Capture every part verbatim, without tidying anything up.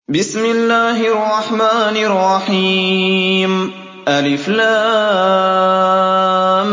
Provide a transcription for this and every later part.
بسم الله الرحمن الرحيم ألف لام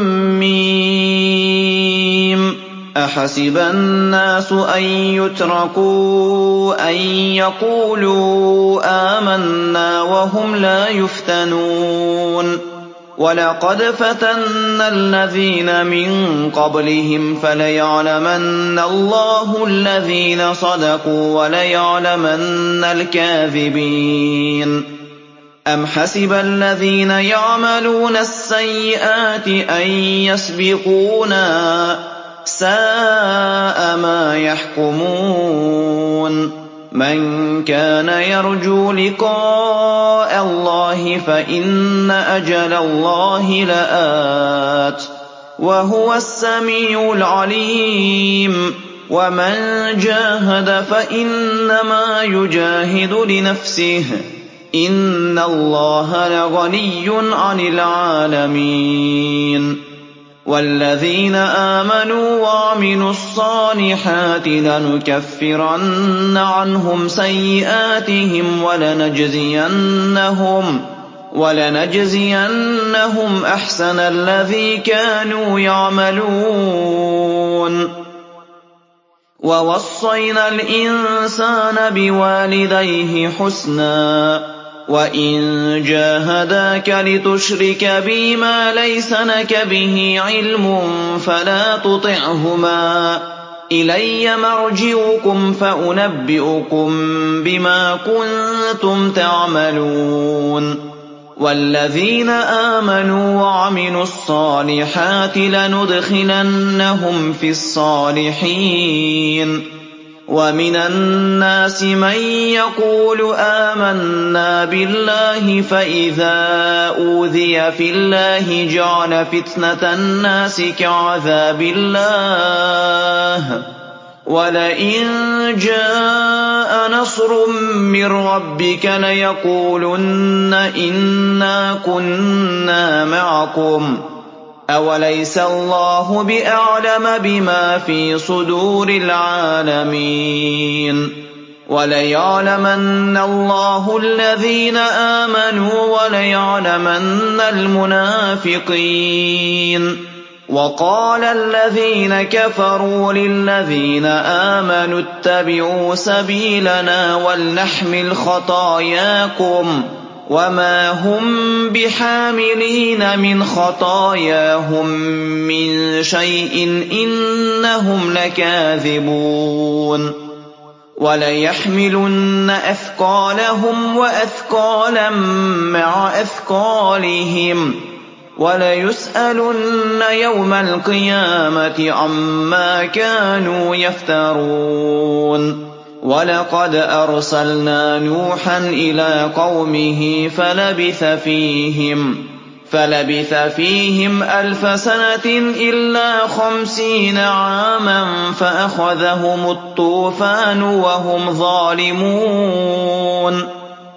ميم أحسب الناس أن يتركوا أن يقولوا آمنا وهم لا يفتنون ولقد فتنا الذين من قبلهم فليعلمن الله الذين صدقوا وليعلمن الكاذبين أم حسب الذين يعملون السيئات أن يسبقونا ساء ما يحكمون من كان يرجو لقاء الله فإن أجل الله لآت وهو السميع العليم ومن جاهد فإنما يجاهد لنفسه إن الله لغني عن العالمين والذين آمنوا وعملوا الصالحات لنكفرن عنهم سيئاتهم ولنجزينهم ولنجزينهم أحسن الذي كانوا يعملون ووصينا الإنسان بوالديه حسنا وإن جاهداك لتشرك بي ما ليس لك به علم فلا تطعهما إلي مرجعكم فأنبئكم بما كنتم تعملون والذين آمنوا وعملوا الصالحات لندخلنهم في الصالحين ومن الناس من يقول آمنا بالله فإذا أوذي في الله جعل فتنة الناس كعذاب الله ولئن جاء نصر من ربك ليقولن إنا كنا معكم أوليس الله بأعلم بما في صدور العالمين وليعلمن الله الذين آمنوا وليعلمن المنافقين وقال الذين كفروا للذين آمنوا اتبعوا سبيلنا ولنحمل خطاياكم وما هم بحاملين من خطاياهم من شيء إنهم لكاذبون وليحملن أثقالهم وأثقالا مع أثقالهم وليسألن يوم القيامة عما كانوا يفترون ولقد أرسلنا نوحا إلى قومه فلبث فيهم فلبث فيهم ألف سنة إلا خمسين عاما فأخذهم الطوفان وهم ظالمون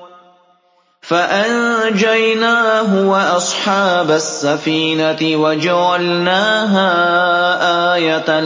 فأنجيناه وأصحاب السفينة وجعلناها آية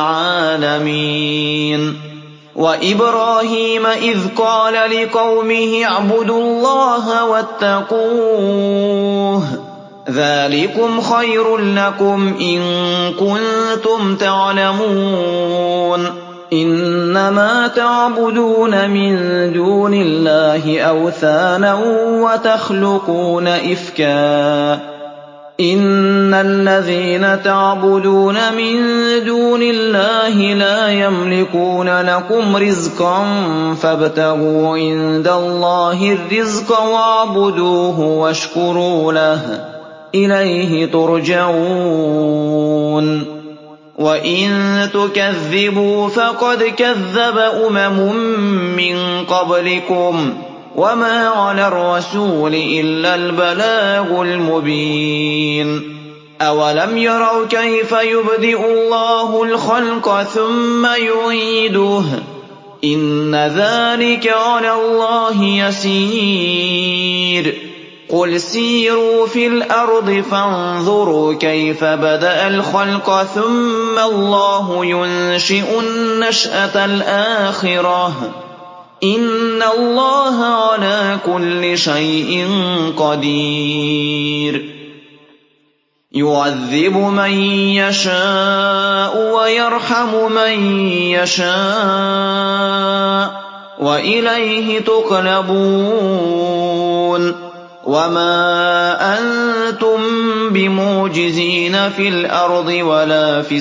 للعالمين وإبراهيم إذ قال لقومه اعبدوا الله واتقوه ذلكم خير لكم إن كنتم تعلمون إنما تعبدون من دون الله أوثانا وتخلقون إفكا إن الذين تعبدون من دون الله لا يملكون لكم رزقا فابتغوا عند الله الرزق واعبدوه واشكروا له إليه ترجعون وإن تكذبوا فقد كذب أمم من قبلكم وما على الرسول إلا البلاغ المبين أولم يروا كيف يبدئ الله الخلق ثم يعيده إن ذلك على الله يسير قل سيروا في الأرض فانظروا كيف بدأ الخلق ثم الله ينشئ النشأة الآخرة إِنَّ اللَّهَ عَلَىٰ كُلِّ شَيْءٍ قَدِيرٌ يُعَذِّبُ مَن يَشَاءُ وَيَرْحَمُ مَن يَشَاءُ وَإِلَيْهِ تُقْلَبُونَ وَمَا أَنتُم بِمُعْجِزِينَ فِي الْأَرْضِ وَلَا فِي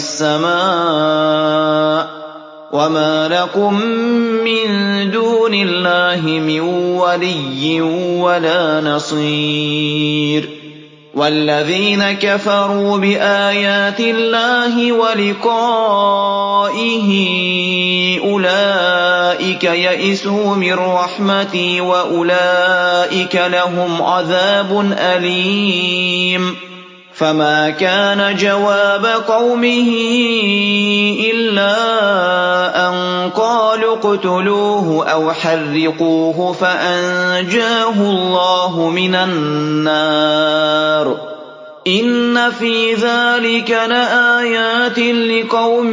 السَّمَاءِ وَمَا لَكُم مِّن دُونِ اللَّهِ مِن وَلِيٍّ وَلَا نَصِيرٍ وَالَّذِينَ كَفَرُوا بِآيَاتِ اللَّهِ وَلِقَائِهِ أُولَٰئِكَ يَئِسُوا مِن رَّحْمَتِي وَأُولَٰئِكَ لَهُمْ عَذَابٌ أَلِيمٌ فَمَا كَانَ جَوَابَ قَوْمِهِ إِلَّا أَن قَالُوا اقْتُلُوهُ أَوْ حَرِّقُوهُ فَأَنجَاهُ اللَّهُ مِنَ النَّارِ إِنَّ فِي ذَٰلِكَ لَآيَاتٍ لِّقَوْمٍ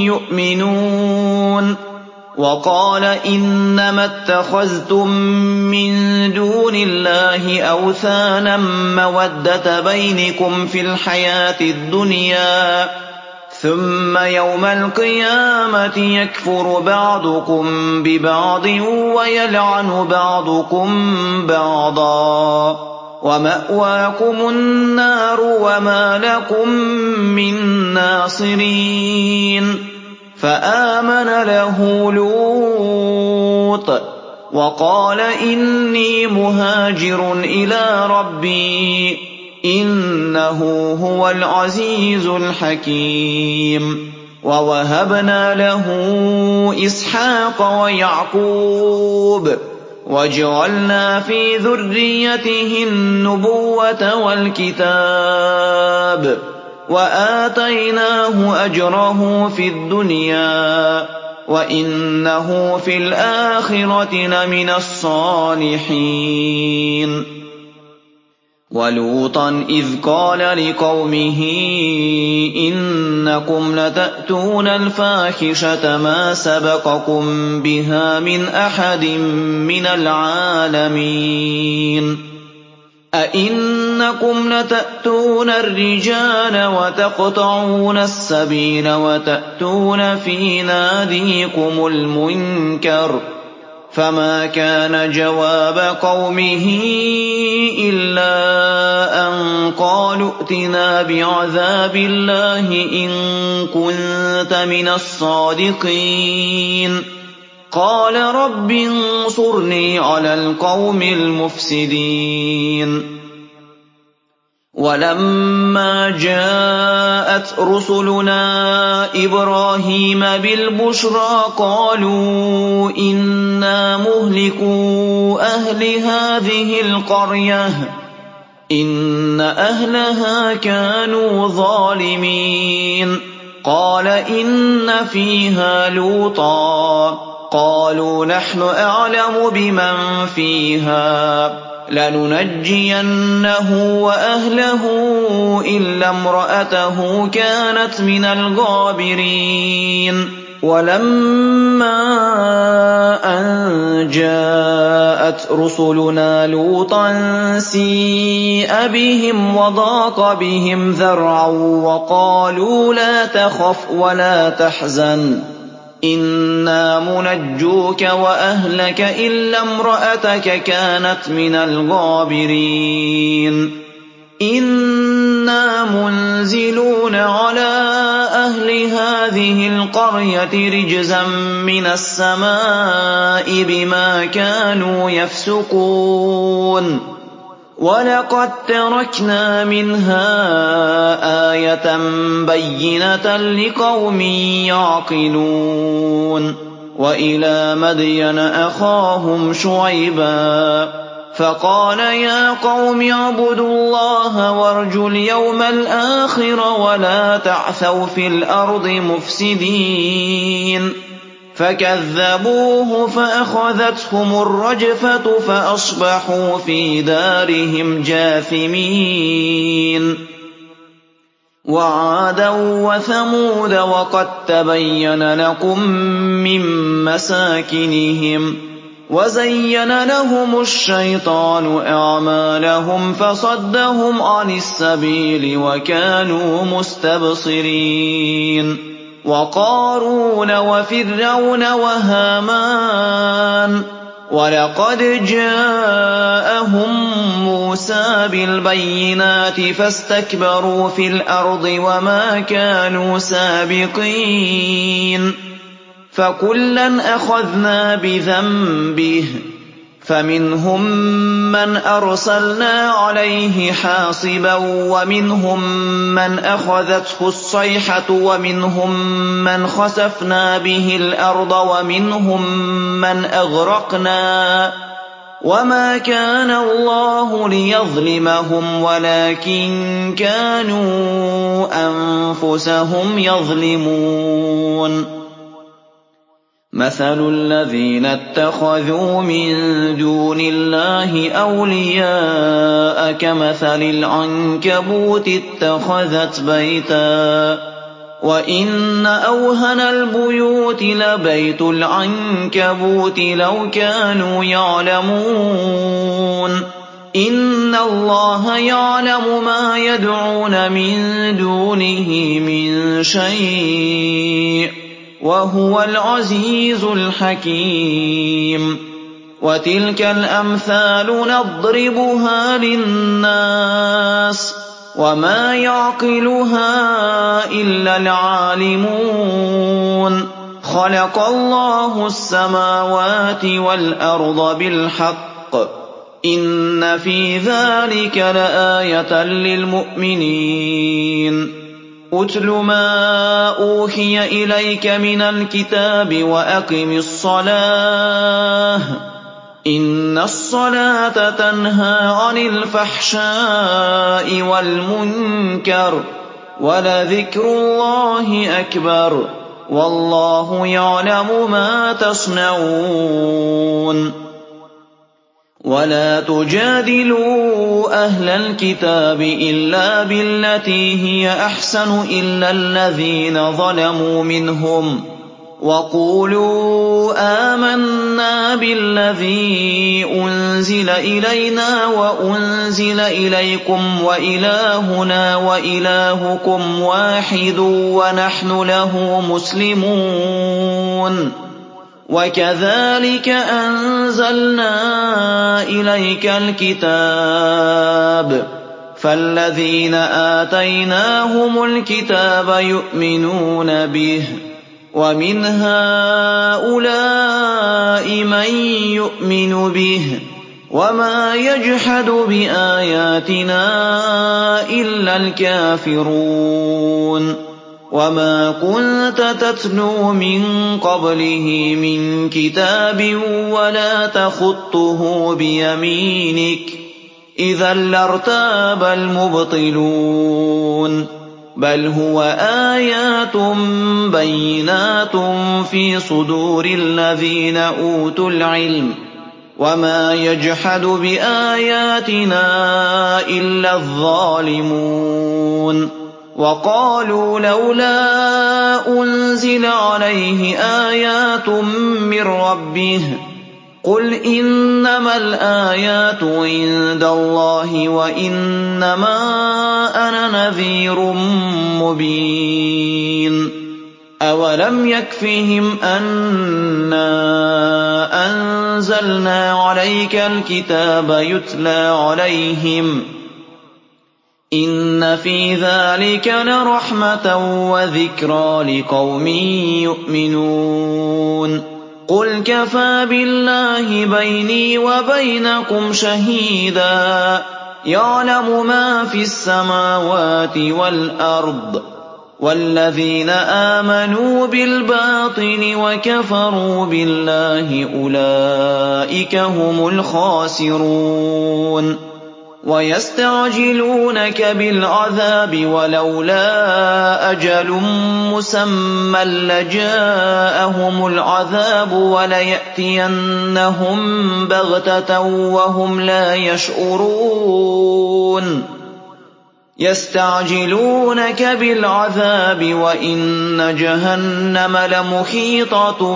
يُؤْمِنُونَ وَقَالَ إِنَّمَا اتَّخَذْتُم مِّن دُونِ اللَّهِ أَوْثَانًا مَّوَدَّةَ بَيْنِكُمْ فِي الْحَيَاةِ الدُّنْيَا ثُمَّ يَوْمَ الْقِيَامَةِ يَكْفُرُ بَعْضُكُم بِبَعْضٍ وَيَلْعَنُ بَعْضُكُم بَعْضًا وَمَأْوَاكُمُ النَّارُ وَمَا لَكُم مِّن نَّاصِرِينَ فَآمَنَ لَهُ لُوطٌ وَقَالَ إِنِّي مُهَاجِرٌ إِلَىٰ رَبِّي إِنَّهُ هُوَ الْعَزِيزُ الْحَكِيمُ وَوَهَبْنَا لَهُ إِسْحَاقَ وَيَعْقُوبَ وَجَعَلْنَا فِي ذُرِّيَّتِهِ النُّبُوَّةَ وَالْكِتَابَ وَآتَيْنَاهُ أَجْرَهُ فِي الدُّنْيَا وَإِنَّهُ فِي الْآخِرَةِ لَمِنَ الصَّالِحِينَ وَلُوطًا إِذْ قَالَ لِقَوْمِهِ إِنَّكُمْ لَتَأْتُونَ الْفَاحِشَةَ مَا سَبَقَكُم بِهَا مِنْ أَحَدٍ مِّنَ الْعَالَمِينَ أَئِنَّكُمْ لَتَأْتُونَ الرِّجَالَ وَتَقْطَعُونَ السَّبِيلَ وَتَأْتُونَ فِي نَادِيكُمُ الْمُنكَرَ فَمَا كَانَ جَوَابَ قَوْمِهِ إِلَّا أَن قَالُوا ائْتِنَا بِعَذَابِ اللَّهِ إِن كُنتَ مِنَ الصَّادِقِينَ قَالَ رَبِّ انصُرْنِي عَلَى الْقَوْمِ الْمُفْسِدِينَ وَلَمَّا جَاءَتْ رُسُلُنَا إِبْرَاهِيمَ بِالْبُشْرَىٰ قَالُوا إِنَّا مُهْلِكُو أَهْلِ هَٰذِهِ الْقَرْيَةِ إِنَّ أَهْلَهَا كَانُوا ظَالِمِينَ قَالَ إِنَّ فِيهَا لُوطًا قَالُوا نَحْنُ أَعْلَمُ بِمَن فِيهَا لَنُنَجِّيَنَّهُ وَأَهْلَهُ إِلَّا امْرَأَتَهُ كَانَتْ مِنَ الْغَابِرِينَ وَلَمَّا أَن جَاءَتْ رُسُلُنَا لُوطًا سِيءَ بِهِمْ وَضَاقَ بِهِمْ ذَرْعًا وَقَالُوا لَا تَخَفْ وَلَا تَحْزَنْ إِنَّا مُنَجُّوكَ وَأَهْلَكَ إِلَّا امْرَأَتَكَ كَانَتْ مِنَ الْغَابِرِينَ إِنَّا مُنزِلُونَ عَلَىٰ أَهْلِ هَٰذِهِ الْقَرْيَةِ رِجْزًا مِّنَ السَّمَاءِ بِمَا كَانُوا يَفْسُقُونَ وَلَقَد تَّرَكْنَا مِنْهَا آيَةً بَيِّنَةً لِّقَوْمٍ يَعْقِلُونَ وَإِلَىٰ مَدْيَنَ أَخَاهُمْ شُعَيْبًا فَقَالَ يَا قَوْمِ اعْبُدُوا اللَّهَ وَارْجُوا الْيَوْمَ الْآخِرَ وَلَا تَعْثَوْا فِي الْأَرْضِ مُفْسِدِينَ فَكَذَّبُوهُ فَأَخَذَتْهُمُ الرَّجْفَةُ فَأَصْبَحُوا فِي دَارِهِمْ جَاثِمِينَ وَعَادًا وَثَمُودَ وَقَد تَّبَيَّنَ لَكُم مِّن مَّسَاكِنِهِمْ وَزَيَّنَ لَهُمُ الشَّيْطَانُ أَعْمَالَهُمْ فَصَدَّهُمْ عَنِ السَّبِيلِ وَكَانُوا مُسْتَبْصِرِينَ وَقَارُونَ وَفِرْعَوْنَ وَهَامَانَ وَلَقَدْ جَاءَهُم مُّوسَىٰ بِالْبَيِّنَاتِ فَاسْتَكْبَرُوا فِي الْأَرْضِ وَمَا كَانُوا سَابِقِينَ فَكُلًّا أَخَذْنَا بِذَنبِهِ فَمِنْهُم مَّنْ أَرْسَلْنَا عَلَيْهِ حَاصِبًا وَمِنْهُم مَّنْ أَخَذَتْهُ الصَّيْحَةُ وَمِنْهُم مَّنْ خَسَفْنَا بِهِ الْأَرْضَ وَمِنْهُم مَّنْ أَغْرَقْنَا وَمَا كَانَ اللَّهُ لِيَظْلِمَهُمْ وَلَٰكِن كَانُوا أَنفُسَهُمْ يَظْلِمُونَ مَثَلُ الَّذِينَ اتَّخَذُوا مِن دُونِ اللَّهِ أَوْلِيَاءَ كَمَثَلِ الْعَنكَبُوتِ اتَّخَذَتْ بَيْتًا وَإِنَّ أَوْهَنَ الْبُيُوتِ لَبَيْتُ الْعَنكَبُوتِ لَوْ كَانُوا يَعْلَمُونَ إِنَّ اللَّهَ يَعْلَمُ مَا يَدْعُونَ مِن دُونِهِ مِن شَيْءٍ وَهُوَ الْعَزِيزُ الْحَكِيمُ وَتِلْكَ الْأَمْثَالُ نَضْرِبُهَا لِلنَّاسِ وَمَا يَعْقِلُهَا إِلَّا الْعَالِمُونَ خَلَقَ اللَّهُ السَّمَاوَاتِ وَالْأَرْضَ بِالْحَقِّ إِنَّ فِي ذَلِكَ لَآيَةً لِّلْمُؤْمِنِينَ أُتْلُ مَا أُوحِيَ إِلَيْكَ مِنَ الْكِتَابِ وَأَقِمِ الصَّلَاةَ إِنَّ الصَّلَاةَ تَنْهَىٰ عَنِ الْفَحْشَاءِ وَالْمُنكَرِ وَلَذِكْرُ اللَّهِ أَكْبَرُ وَاللَّهُ يَعْلَمُ مَا تَصْنَعُونَ وَلَا تُجَادِلُوا أَهْلَ الْكِتَابِ إِلَّا بِالَّتِي هِيَ أَحْسَنُ إِلَّا الَّذِينَ ظَلَمُوا مِنْهُمْ وَقُولُوا آمَنَّا بِالَّذِي أُنزِلَ إِلَيْنَا وَأُنزِلَ إِلَيْكُمْ وَإِلَٰهُنَا وَإِلَٰهُكُمْ وَاحِدٌ وَنَحْنُ لَهُ مُسْلِمُونَ وَكَذَٰلِكَ أَنزَلْنَا إِلَيْكَ الْكِتَابَ فَالَّذِينَ آتَيْنَاهُمُ الْكِتَابَ يُؤْمِنُونَ بِهِ وَمِنْ هَٰؤُلَاءِ مَن يُؤْمِنُ بِهِ وَمَا يَجْحَدُ بِآيَاتِنَا إِلَّا الْكَافِرُونَ وَمَا كُنتَ تَتْلُو مِن قَبْلِهِ مِن كِتَابٍ وَلَا تَخُطُّهُ بِيَمِينِكَ إِذًا لَّارْتَابَ الْمُبْطِلُونَ بَلْ هُوَ آيَاتٌ بَيِّنَاتٌ فِي صُدُورِ الَّذِينَ أُوتُوا الْعِلْمَ وَمَا يَجْحَدُ بِآيَاتِنَا إِلَّا الظَّالِمُونَ وَقَالُوا لَوْلَا أُنزِلَ عَلَيْهِ آيَاتٌ مِّن رَّبِّهِ قُلْ إِنَّمَا الْآيَاتُ عِندَ اللَّهِ وَإِنَّمَا أَنَا نَذِيرٌ مُّبِينٌ أَوَلَمْ يَكْفِهِمْ أَنَّا أَنزَلْنَا عَلَيْكَ الْكِتَابَ يُتْلَىٰ عَلَيْهِمْ إِنَّ فِي ذَلِكَ لَرَحْمَةً وَذِكْرَىٰ لِقَوْمٍ يُؤْمِنُونَ قُلْ كَفَىٰ بِاللَّهِ بَيْنِي وَبَيْنَكُمْ شَهِيدًا يَعْلَمُ مَا فِي السَّمَاوَاتِ وَالْأَرْضِ وَالَّذِينَ آمَنُوا بِالْبَاطِلِ وَكَفَرُوا بِاللَّهِ أُولَٰئِكَ هُمُ الْخَاسِرُونَ وَيَسْتَعْجِلُونَكَ بِالْعَذَابِ وَلَوْلَا أَجَلٌ مُّسَمًّى لَّجَاءَهُمُ الْعَذَابُ وَلَيَأْتِيَنَّهُم بَغْتَةً وَهُمْ لَا يَشْعُرُونَ يستعجلونك بالعذاب وإن جهنم لمحيطة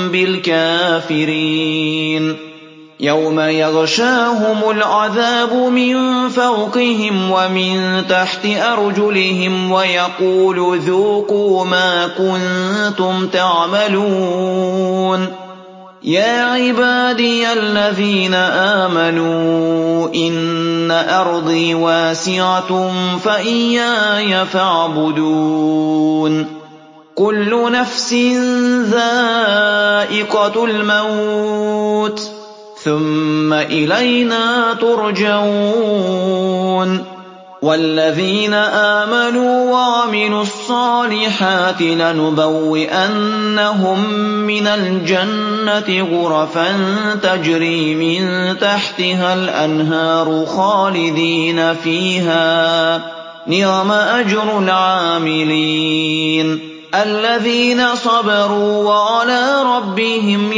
بالكافرين يوم يغشاهم العذاب من فوقهم ومن تحت أرجلهم ويقول ذوقوا ما كنتم تعملون يا عبادي الذين آمنوا إن أرضي واسعة فإياي فاعبدون كل نفس ذائقة الموت ثم إلينا ترجعون والذين آمنوا وعملوا الصالحات لنبوئنهم من الجنة غرفا تجري من تحتها الأنهار خالدين فيها نعم أجر العاملين الذين صبروا وعلى ربهم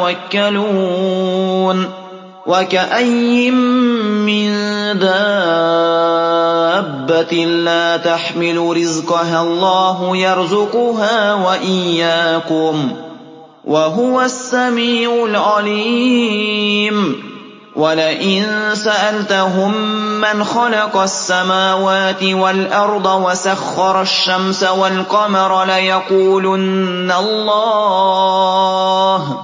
يتوكلون وكأين من دابة لا تحمل رزقها الله يرزقها وإياكم وهو السميع العليم ولئن سألتهم من خلق السماوات والأرض وسخر الشمس والقمر ليقولن الله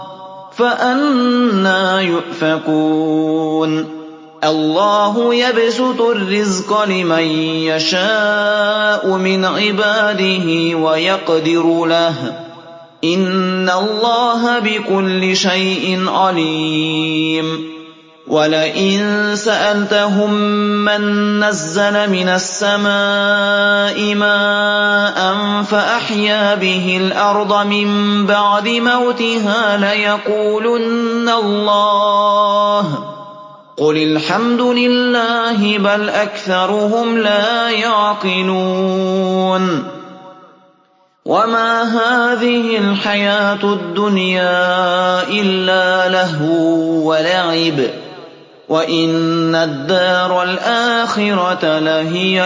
فأنى يؤفكون الله يبسط الرزق لمن يشاء من عباده ويقدر له إن الله بكل شيء عليم ولئن سألتهم من نزل من السماء ماء فأحيا به الأرض من بعد موتها ليقولن الله قل الحمد لله بل أكثرهم لا يعقلون وما هذه الحياة الدنيا إلا لهو ولعب وإن الدار الآخرة لهي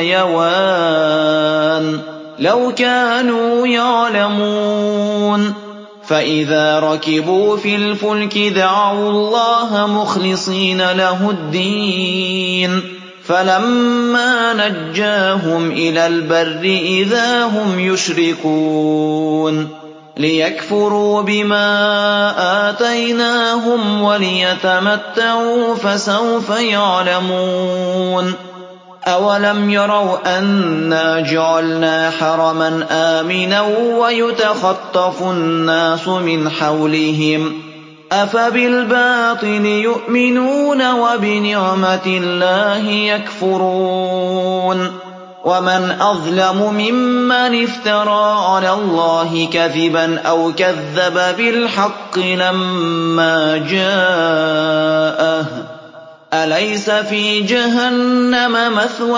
الحيوان لو كانوا يعلمون فإذا ركبوا في الفلك دعوا الله مخلصين له الدين فلما نجاهم إلى البر إذا هم يشركون ليكفروا بما آتيناهم وليتمتعوا فسوف يعلمون أولم يروا أنا جعلنا حرما آمنا ويتخطف الناس من حولهم أفبالباطل يؤمنون وبنعمة الله يكفرون ومن أظلم ممن افترى على الله كذبا أو كذب بالحق لما جاءه أليس في جهنم مثوى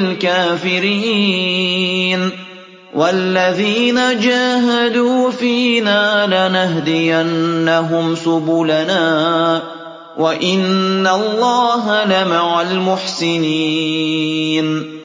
للكافرين والذين جاهدوا فينا لنهدينهم سبلنا وإن الله لمع المحسنين